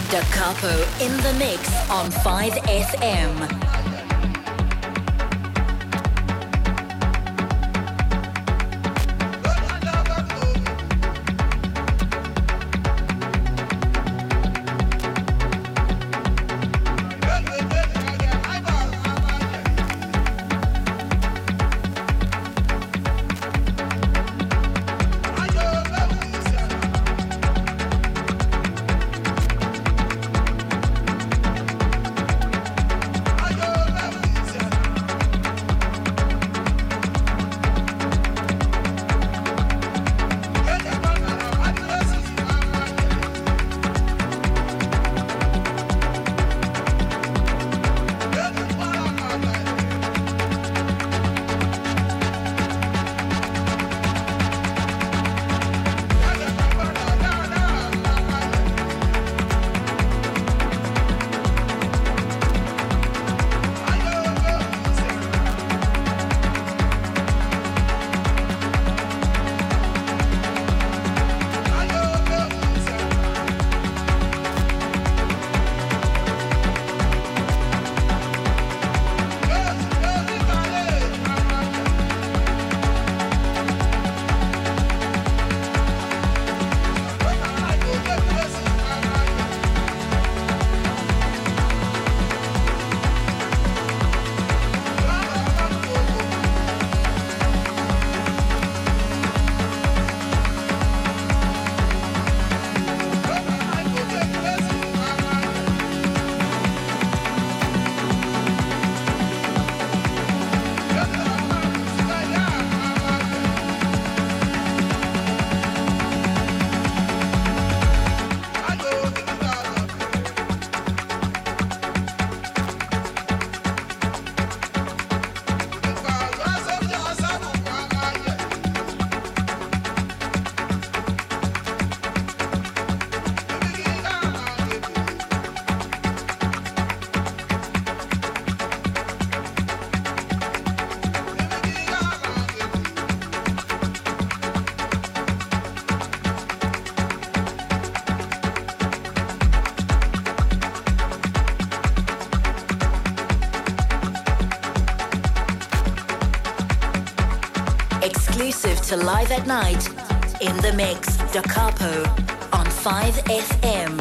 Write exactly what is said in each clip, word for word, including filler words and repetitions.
Da Capo in the mix on five F M. Exclusive to Live at Night, in the mix, Da Capo on five F M.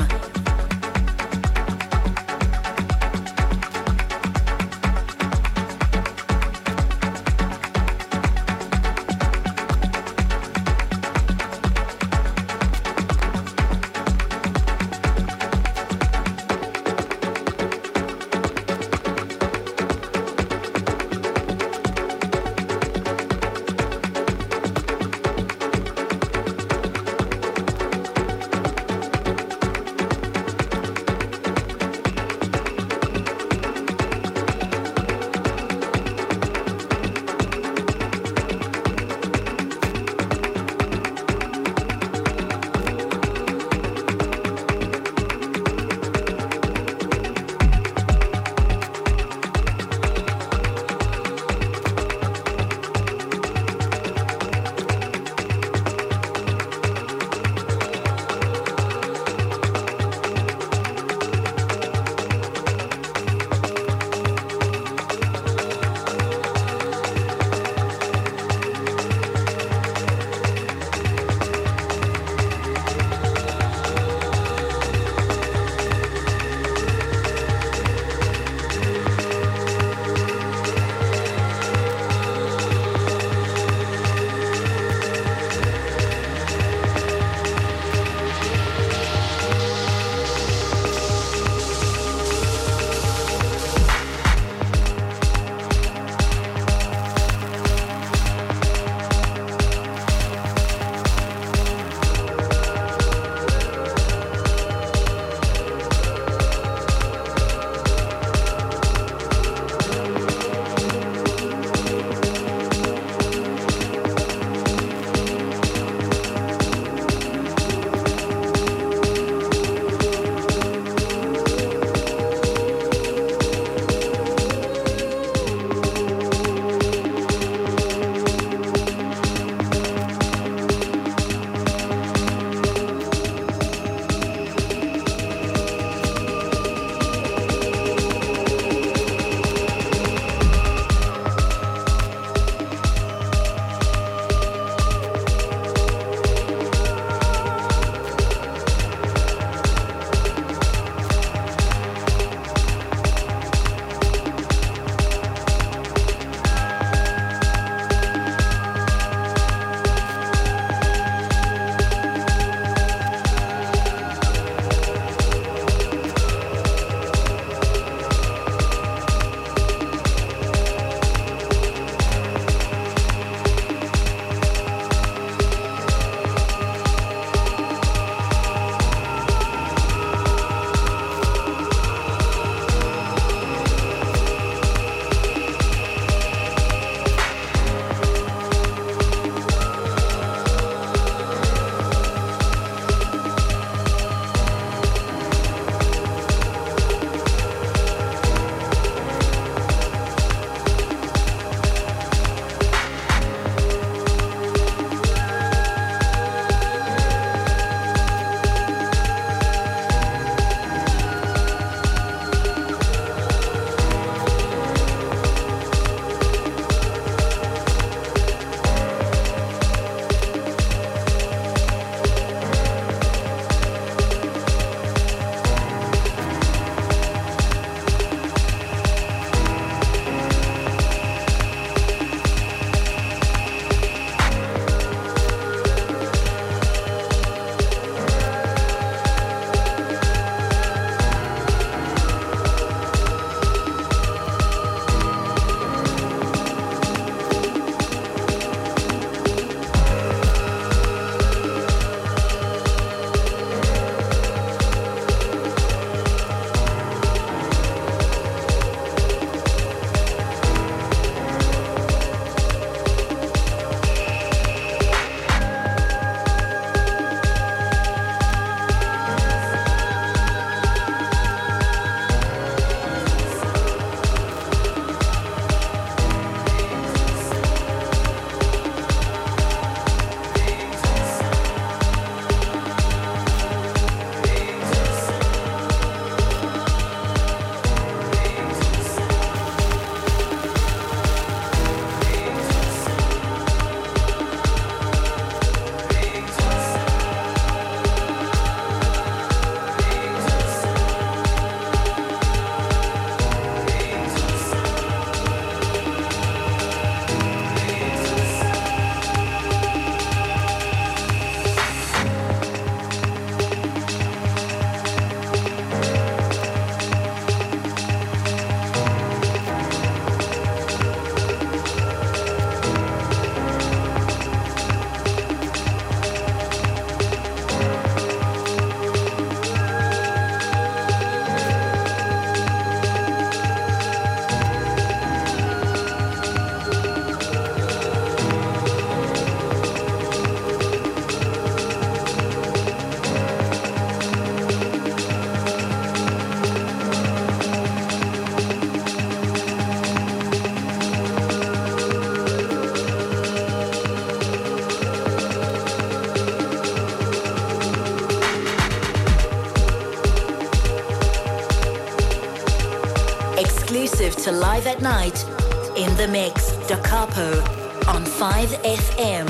to Live at Night in the Mix, Da Capo on five F M.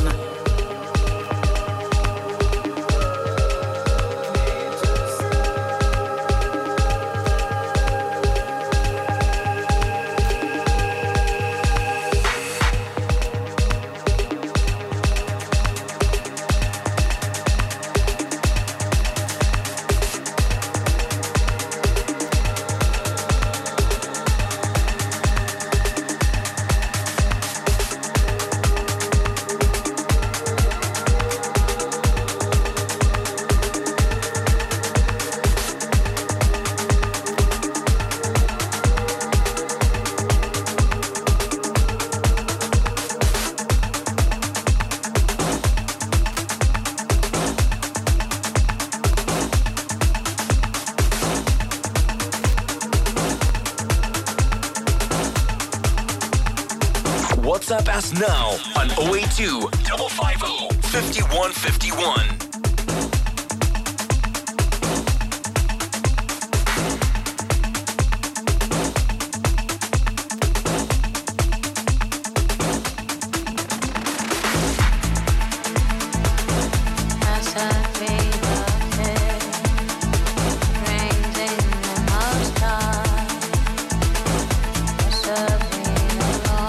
WhatsApp us now on oh eight two, five five oh, five one five one.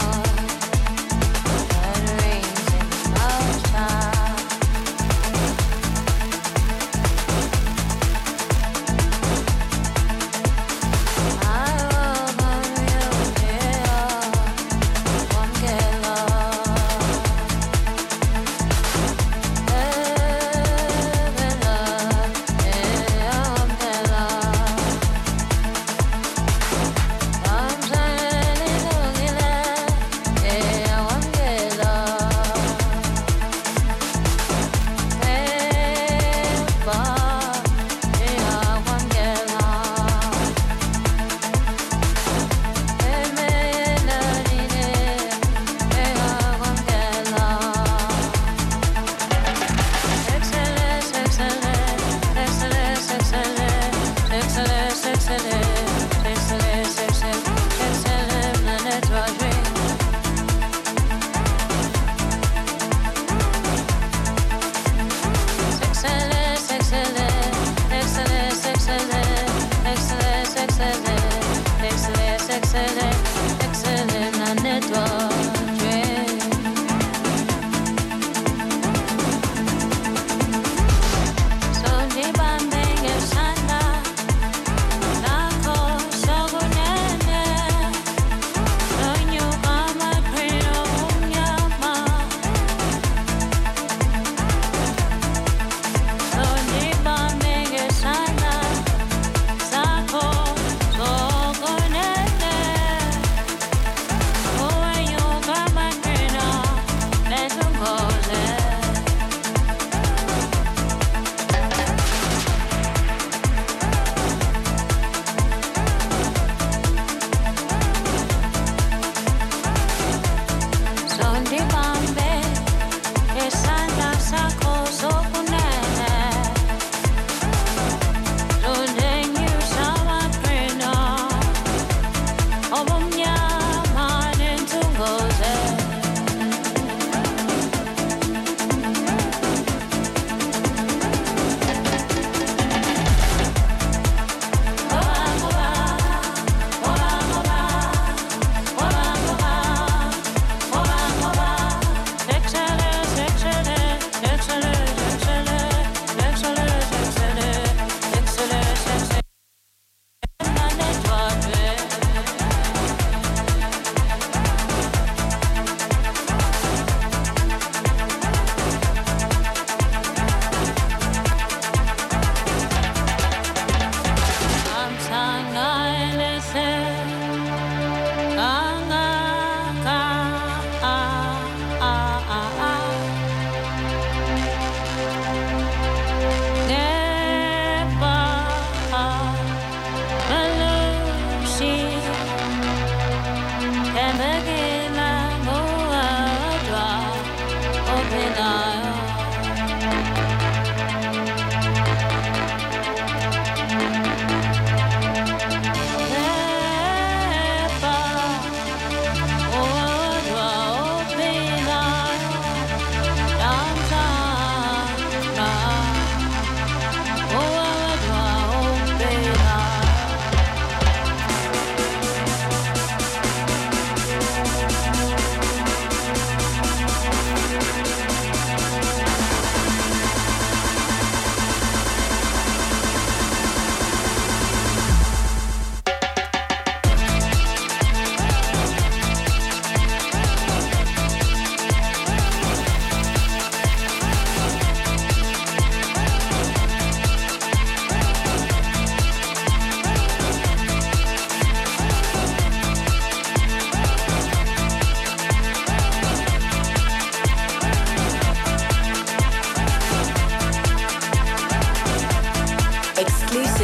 Time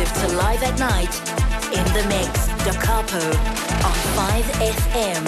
Exclusive to Live at Night. In the mix, Da Capo on five F M.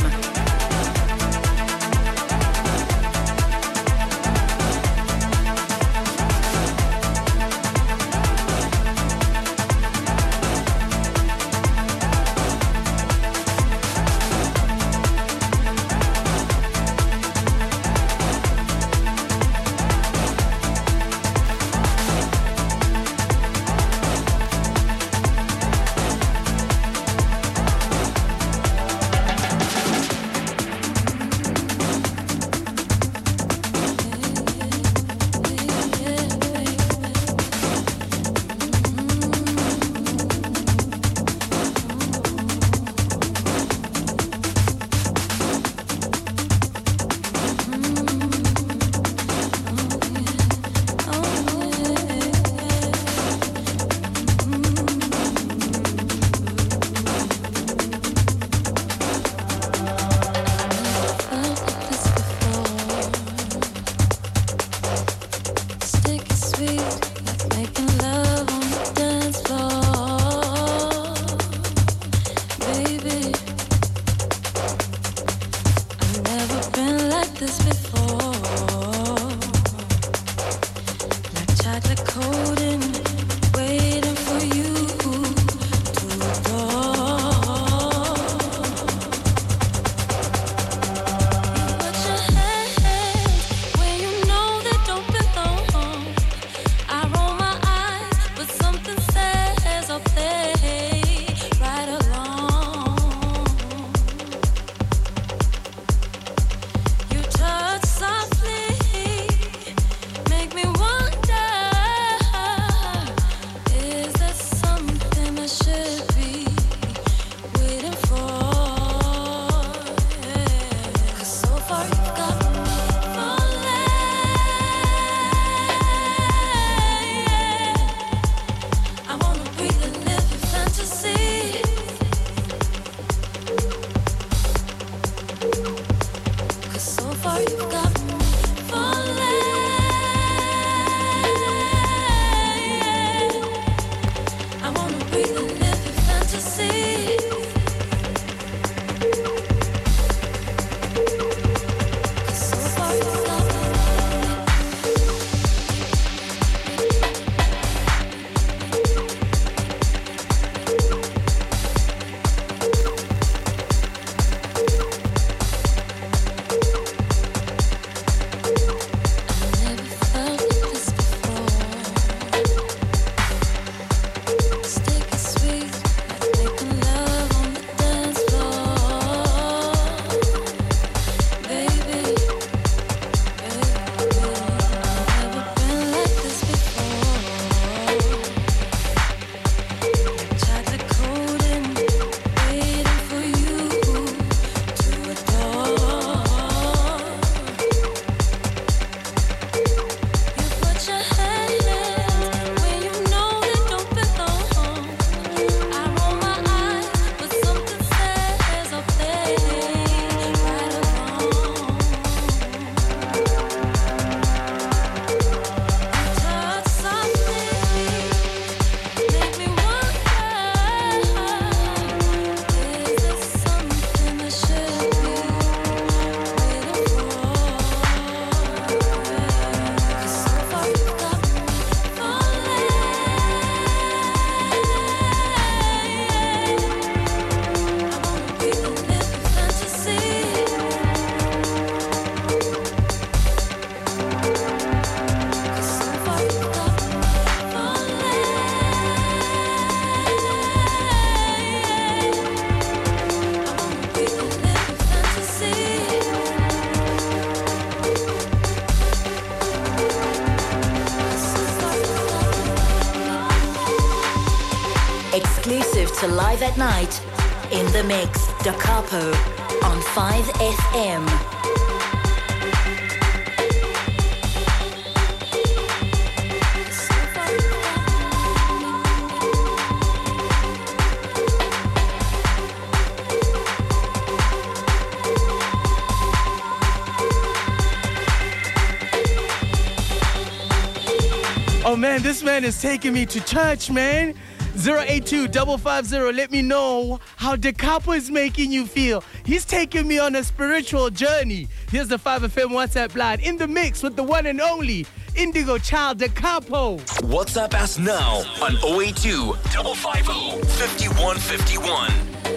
Exclusive to Live at Night. In the mix, Da Capo on five F M. Oh man, this man is taking me to church, man. zero eight two, five five zero. Let me know how Da Capo is making you feel. He's taking me on a spiritual journey. Here's the five F M WhatsApp line in the mix with the one and only Indigo Child Da Capo. WhatsApp us now on zero eight two, five five zero, five one five one.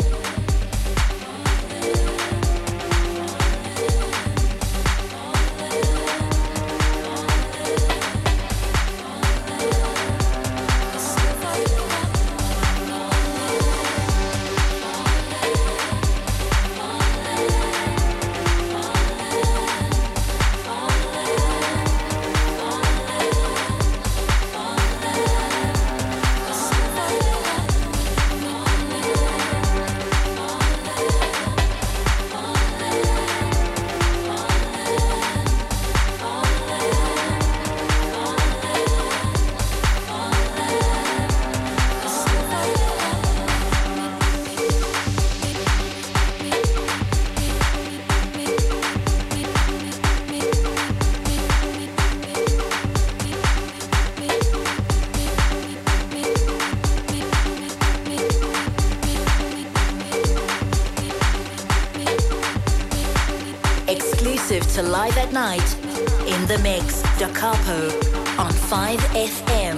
To Live at Night, in the mix, Da Capo on five F M.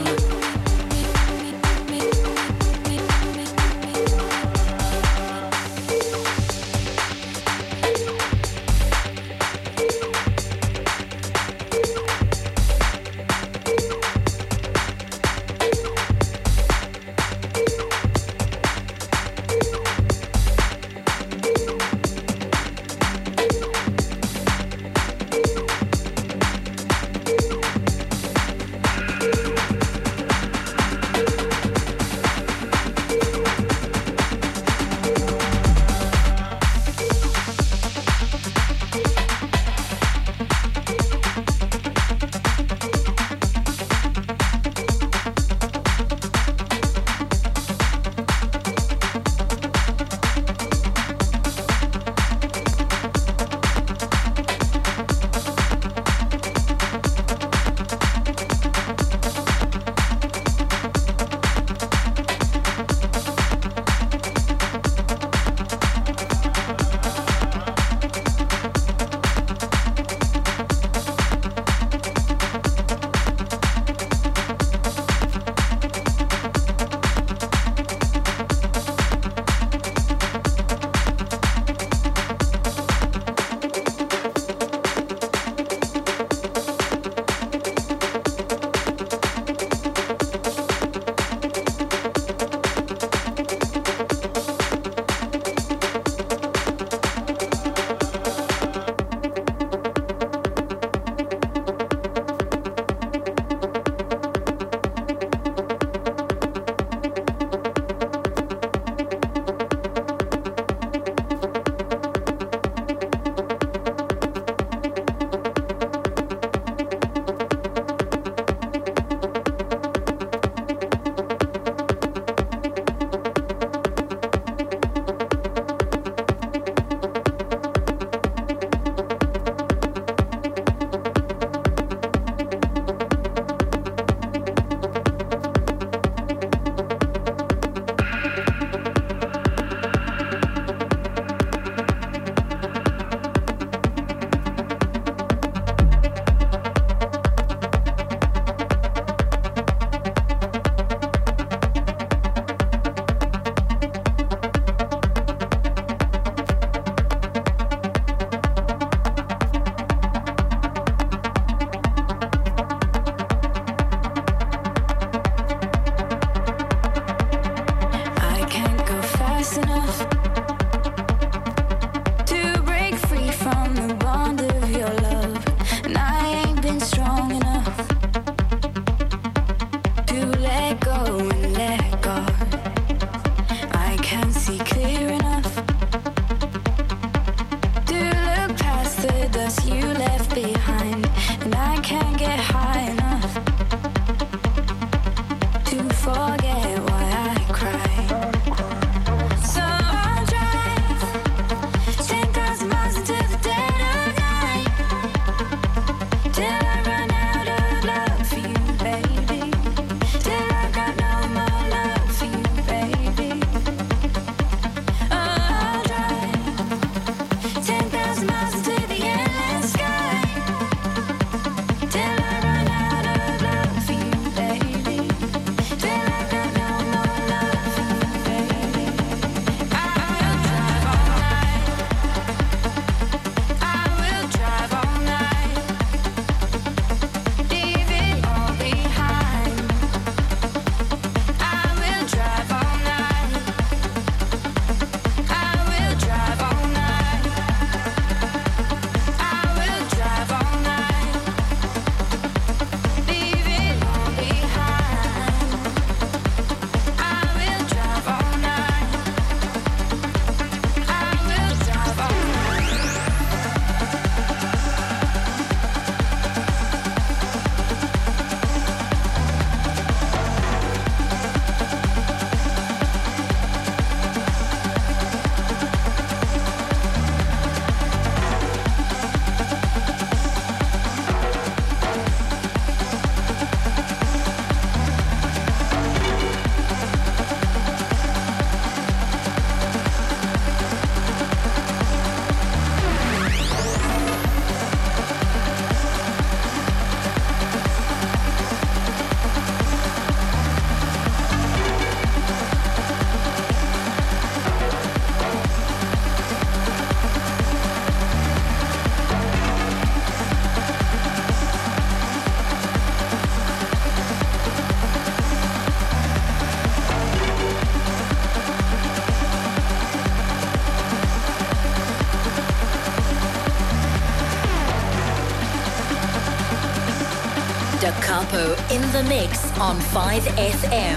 In the Mix on five F M.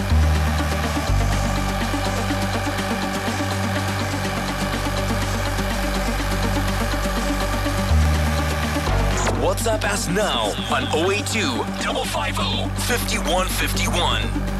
WhatsApp us now on oh eight two, five five oh, five one five one.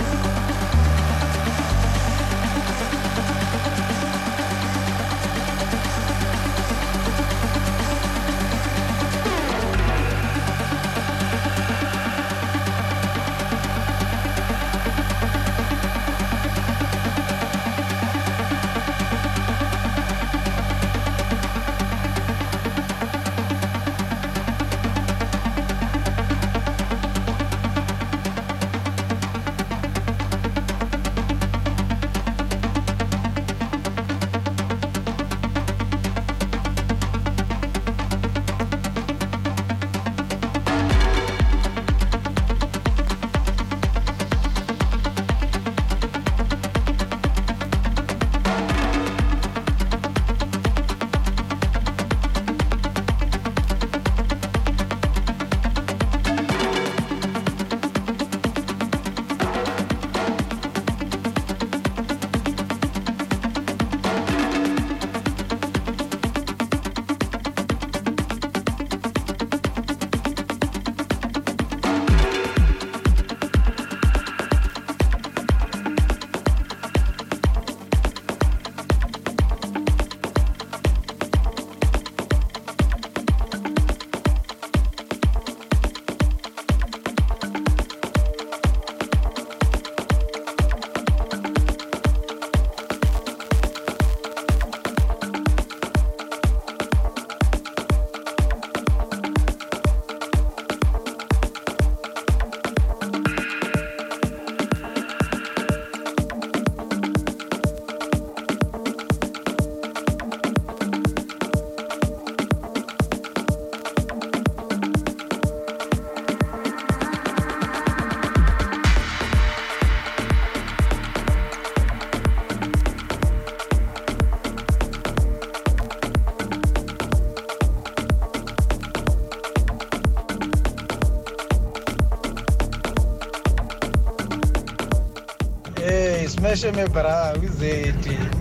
Smash me bra, who's it?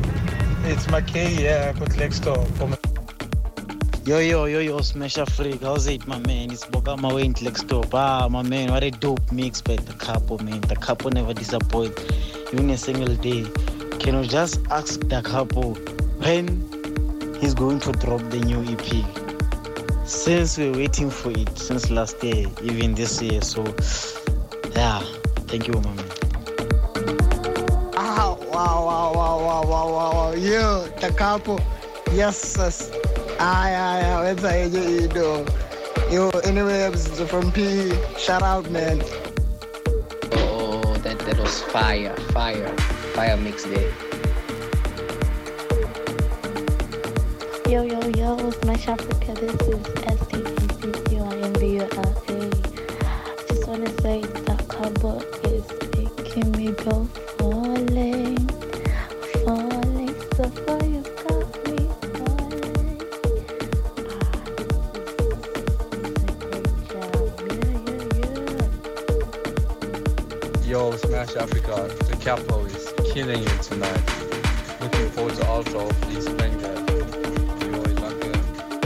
It's Mackay here, Kotlexto. Yo, yo, yo, yo, Smash Africa. How's it, my man? It's Bogama Wayne Lextop. Ah, my man, what a dope mix by the couple, man. The couple never disappoint, even a single day. Can you just ask the couple when he's going to drop the new E P? Since we're waiting for it since last year, even this year. So, yeah, thank you, my man. Ah, wow, wow, wow, wow, wow, wow. Yo, the couple. Yes, yes. Ah, yeah, yeah. What's that you do? Yo, anyway, from P, shout out, man. Oh, that, that was fire, fire, fire mix day. Yo, yo, yo, Smash Africa. This is S T P C C Y M B U L A. Just want to say that couple is making me go falling, falling, so far you got me falling. Yo, Smash Africa, the capo is killing it tonight. Looking forward to also please bring that. You always like that.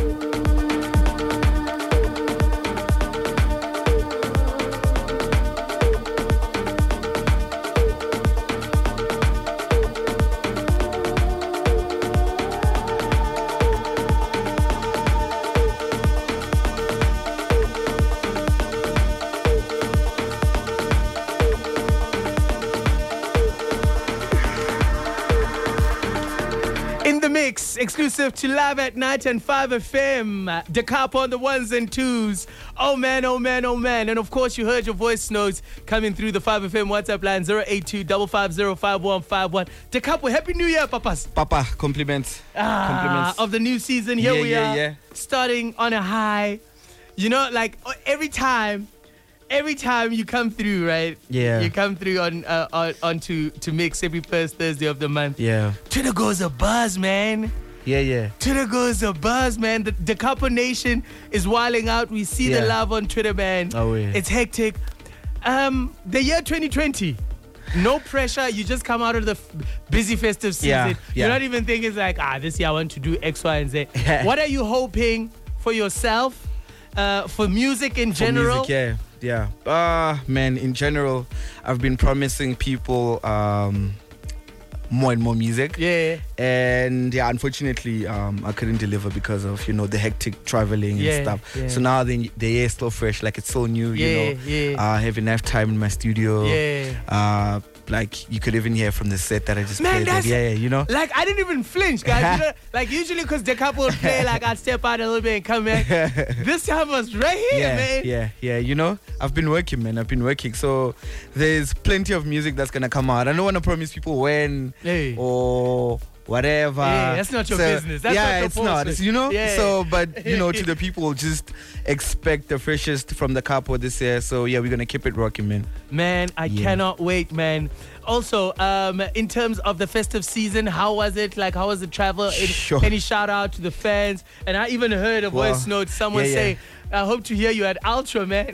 Exclusive to Live at Night and five F M. Da Capo on the ones and twos. Oh man, oh man, oh man. And of course, you heard your voice notes coming through the five F M WhatsApp line zero eight two, five five zero, five one five one. Da Capo, Happy New Year, papas. Papa, compliments. Ah, compliments. Of the new season. Here yeah, we yeah, are. Yeah. Starting on a high. You know, like every time. Every time you come through, right? Yeah. You come through on uh, on onto to mix every first Thursday of the month. Yeah. Twitter goes a buzz, man. Yeah, yeah. Twitter goes a buzz, man. The, the Capo Nation is wilding out. We see yeah. the love on Twitter, man. Oh, yeah. It's hectic. Um, the year twenty twenty. No pressure. You just come out of the f- busy festive season. Yeah, yeah. You're not even thinking like, ah, this year I want to do X, Y, and Z. What are you hoping for yourself, uh, for music in For general? music, yeah, yeah. Uh, man, in general, I've been promising people um, more and more music. Yeah. And yeah, unfortunately, um, I couldn't deliver because of, you know, the hectic traveling Yeah, and stuff. yeah. So now the, the air is still fresh, like it's so new, Yeah, you know. yeah. Uh, I have enough time in my studio. Yeah. Uh, like you could even hear from the set that I just Man, played. that's- That, yeah, yeah, you know. Like, I didn't even flinch, guys. You know, like, usually because the couple would play, like, I'd step out a little bit and come back. This time was right here, yeah, man. yeah, yeah. You know, I've been working, man. I've been working. So there's plenty of music that's gonna come out. I don't want to promise people when Hey. or whatever. Yeah, that's not your So, business. That's yeah, not your it's not. business. It's, you know. Yeah. So, but you know, to the people, just expect the freshest from the couple this year. So yeah, we're gonna keep it rocking, man. Man, I Yeah. cannot wait, man. Also, um, in terms of the festive season, how was it? Like, how was the travel? Any, Sure. any shout out to the fans? And I even heard a voice Well, note, someone yeah, yeah. say, I hope to hear you at Ultra, man.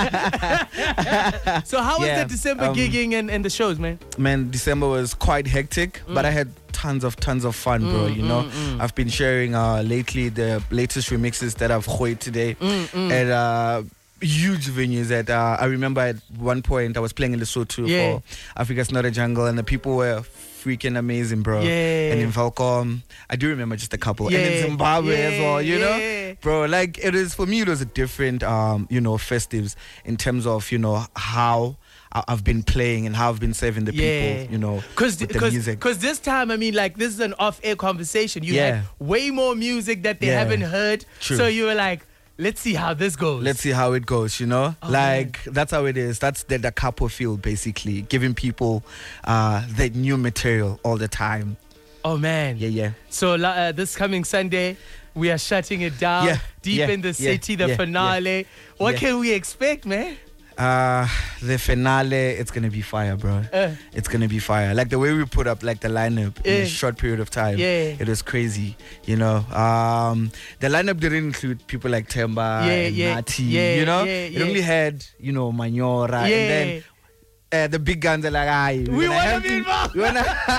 So how was Yeah, the December um, gigging and, and the shows, man? Man, December was quite hectic, Mm. but I had tons of tons of fun, bro. You know, I've been sharing uh, lately the latest remixes that I've heard today Mm, at uh, huge venues. That uh, I remember at one point I was playing in Lesotho Yeah. for Africa's Not a Jungle, and the people were freaking amazing, bro. Yeah. And in Falcom, I do remember just a couple, and Yeah, in Zimbabwe as yeah, well. You yeah. know, bro. Like it is for me, it was a different, um, you know, festives in terms of you know how. I- I've been playing and how I've been serving the Yeah. people, you know, Because with the music. this time, I mean, like, this is an off-air conversation. You Yeah. had way more music that they Yeah. haven't heard. True. So you were like, let's see how this goes. Let's see how it goes, you know? Oh, like, that's how it is. That's the, the capo feel, basically. Giving people uh, the new material all the time. Oh, man. Yeah, yeah. So uh, this coming Sunday, we are shutting it down. Yeah, Deep yeah, in the yeah, city, the yeah, finale. yeah. What Yeah. can we expect, man? Uh, the finale, it's going to be fire, bro. Uh. It's going to be fire. Like, the way we put up, like, the lineup in Yeah. a short period of time. Yeah. It was crazy, you know? Um, the lineup didn't include people like Temba Yeah, and yeah, Nati, yeah, you know? yeah, It yeah. only had, you know, Manyora. Yeah. And then uh, the big guns are like, aye, We gonna wanna have be to- involved. we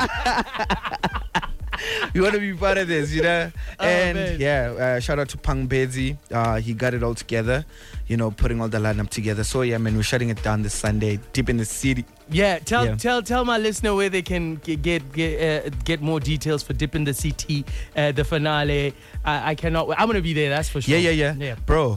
wanna- We want to be part of this, you know? Oh, and man. yeah, uh, shout out to Pang Bezi. Uh, he got it all together, you know, putting all the lineup together. So yeah, man, we're shutting it down this Sunday, deep in the city. Yeah, tell Yeah. tell tell my listener where they can ge- get get uh, get more details for Dip in the C T, uh, the finale. I, I cannot wait. I'm gonna be there, that's for sure. Yeah, yeah, yeah, Yeah. Bro,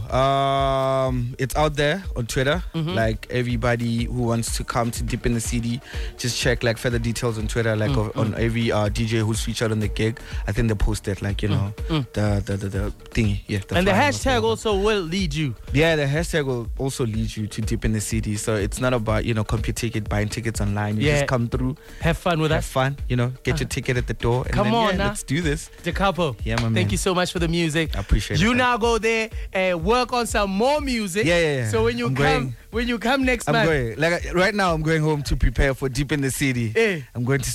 um, it's out there on Twitter. Mhm. Like everybody who wants to come to Deep in the City, just check like further details on Twitter. Like Mm, of, on every uh, D J who's featured on the gig, I think they posted like you know mm. the, the the the thingy. Yeah, And the flyer or hashtag whatever. also will lead you. Yeah, the hashtag will also lead you to Deep in the City. So it's not about, you know, compute ticket, buying tickets online. You Yeah. just come through, Have fun with have us. fun, you know, get your ticket at the door. And Come then, on yeah, now. let's do this. The couple. Yeah, my man. Thank you so much for the music. I appreciate You it. now go there and work on some more music. Yeah, yeah, yeah. So when you I'm come going- when you come next I'm month, going, like right now I'm going home to prepare for Deep in the City. eh, I'm going to